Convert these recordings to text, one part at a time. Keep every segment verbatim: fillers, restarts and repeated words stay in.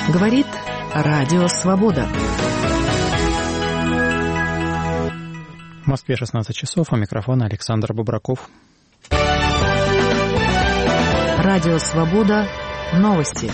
Говорит Радио Свобода. В Москве шестнадцать часов, у микрофона Александр Бобраков. Радио Свобода. Новости.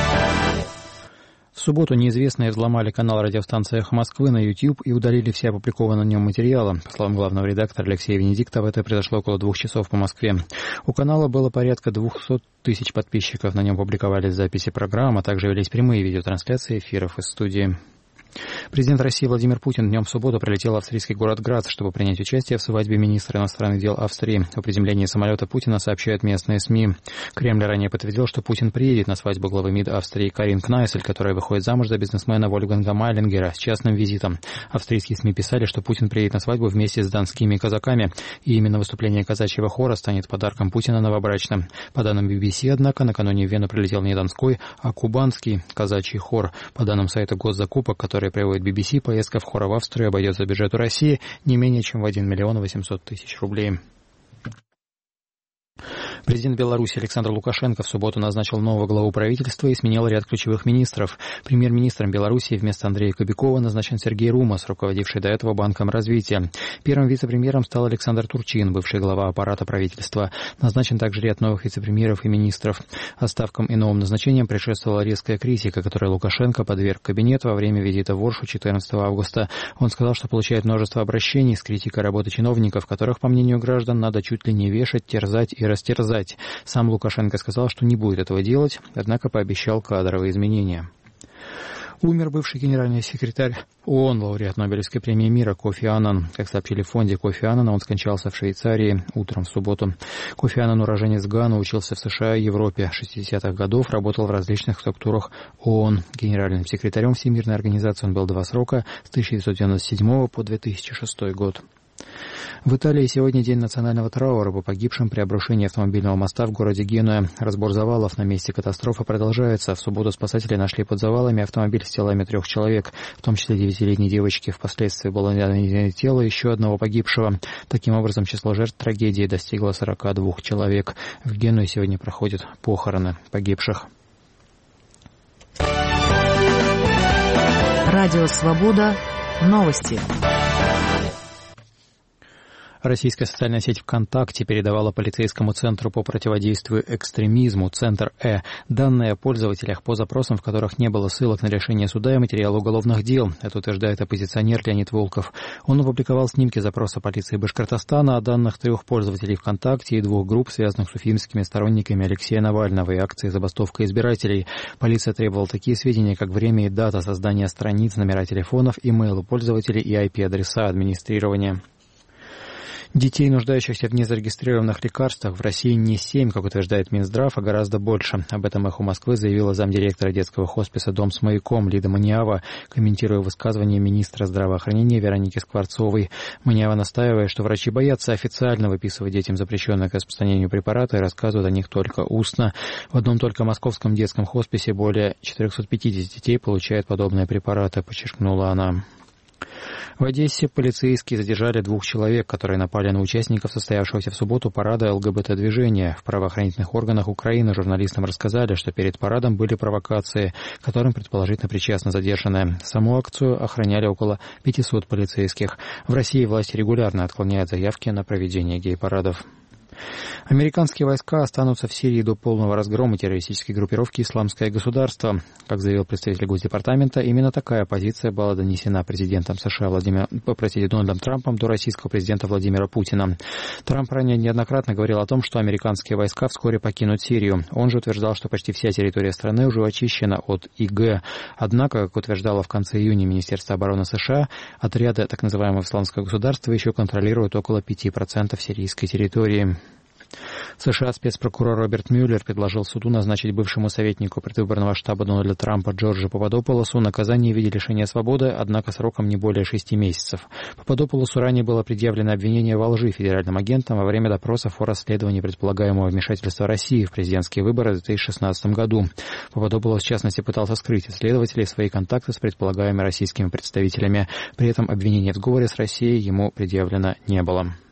В субботу неизвестные взломали канал радиостанции «Эхо Москвы» на YouTube и удалили все опубликованные на нем материалы. По словам главного редактора Алексея Венедиктова, это произошло около двух часов по Москве. У канала было порядка двухсот тысяч подписчиков. На нем публиковались записи программ, а также велись прямые видеотрансляции эфиров из студии. Президент России Владимир Путин днем в субботу прилетел в австрийский город Грац, чтобы принять участие в свадьбе министра иностранных дел Австрии. О приземлении самолета Путина сообщают местные СМИ. Кремль ранее подтвердил, что Путин приедет на свадьбу главы МИД Австрии Карин Кнайсель, которая выходит замуж за бизнесмена Вольфганга Майлингера с частным визитом. Австрийские СМИ писали, что Путин приедет на свадьбу вместе с донскими казаками, и именно выступление казачьего хора станет подарком Путина новобрачным. По данным би би си, однако, накануне в Вену прилетел не донской, а кубанский казачий хор. По данным сайта госзакупок, который приводит би би си, поездка в хор в Австрию обойдется бюджету России не менее чем в один миллион восемьсот тысяч рублей. Президент Беларуси Александр Лукашенко в субботу назначил нового главу правительства и сменил ряд ключевых министров. Премьер-министром Беларуси вместо Андрея Кобякова назначен Сергей Румас, руководивший до этого Банком развития. Первым вице-премьером стал Александр Турчин, бывший глава аппарата правительства. Назначен также ряд новых вице-премьеров и министров. Отставкам и новым назначениям предшествовала резкая критика, которой Лукашенко подверг кабинет во время визита в Оршу четырнадцатого августа. Он сказал, что получает множество обращений с критикой работы чиновников, которых, по мнению граждан, надо чуть ли не вешать, терзать и растерзать. Сам Лукашенко сказал, что не будет этого делать, однако пообещал кадровые изменения. Умер бывший генеральный секретарь ООН, лауреат Нобелевской премии мира Кофи Аннан. Как сообщили в фонде Кофи Аннана, он скончался в Швейцарии утром в субботу. Кофи Аннан, уроженец Ганы, учился в США и Европе. шестидесятых годов работал в различных структурах ООН. Генеральным секретарем Всемирной организации он был два срока с тысяча девятьсот девяносто седьмого по две тысячи шестой год. В Италии сегодня день национального траура по погибшим при обрушении автомобильного моста в городе Генуя. Разбор завалов на месте катастрофы продолжается. В субботу спасатели нашли под завалами автомобиль с телами трех человек, в том числе девятилетней девочки. Впоследствии было найдено тело еще одного погибшего. Таким образом, число жертв трагедии достигло сорока двух человек. В Генуе сегодня проходят похороны погибших. Радио Свобода. Новости. Российская социальная сеть ВКонтакте передавала полицейскому центру по противодействию экстремизму, Центр Э, данные о пользователях по запросам, в которых не было ссылок на решение суда и материалы уголовных дел. Это утверждает оппозиционер Леонид Волков. Он опубликовал снимки запроса полиции Башкортостана о данных трех пользователей ВКонтакте и двух групп, связанных с уфимскими сторонниками Алексея Навального и акции «Забастовка избирателей». Полиция требовала такие сведения, как время и дата создания страниц, номера телефонов, имейлы пользователей и ай пи-адреса администрирования. Детей, нуждающихся в незарегистрированных лекарствах, в России не семь, как утверждает Минздрав, а гораздо больше. Об этом «Эхо Москвы» заявила замдиректора детского хосписа «Дом с маяком» Лида Маниава, комментируя высказывание министра здравоохранения Вероники Скворцовой. Маниава настаивает, что врачи боятся официально выписывать детям запрещенные к распространению препараты и рассказывают о них только устно. В одном только московском детском хосписе более четырехсот пятидесяти детей получают подобные препараты, подчеркнула она. В Одессе полицейские задержали двух человек, которые напали на участников состоявшегося в субботу парада ЛГБТ-движения. В правоохранительных органах Украины журналистам рассказали, что перед парадом были провокации, к которым предположительно причастны задержанные. Саму акцию охраняли около пятисот полицейских. В России власти регулярно отклоняют заявки на проведение гей-парадов. Американские войска останутся в Сирии до полного разгрома террористической группировки «Исламское государство». Как заявил представитель Госдепартамента, именно такая позиция была донесена президентом США Владимир, простите, Дональдом Трампом до российского президента Владимира Путина. Трамп ранее неоднократно говорил о том, что американские войска вскоре покинут Сирию. Он же утверждал, что почти вся территория страны уже очищена от ИГ. Однако, как утверждало в конце июня Министерство обороны США, отряды так называемого «Исламского государства» еще контролируют около пяти процентов сирийской территории. В США спецпрокурор Роберт Мюллер предложил суду назначить бывшему советнику предвыборного штаба Дональда Трампа Джорджу Пападополосу наказание в виде лишения свободы, однако сроком не более шести месяцев. Пападополосу ранее было предъявлено обвинение во лжи федеральным агентам во время допросов о расследовании предполагаемого вмешательства России в президентские выборы в две тысячи шестнадцатом году. Пападополос, в частности, пытался скрыть от следователей свои контакты с предполагаемыми российскими представителями. При этом обвинение в сговоре с Россией ему предъявлено не было.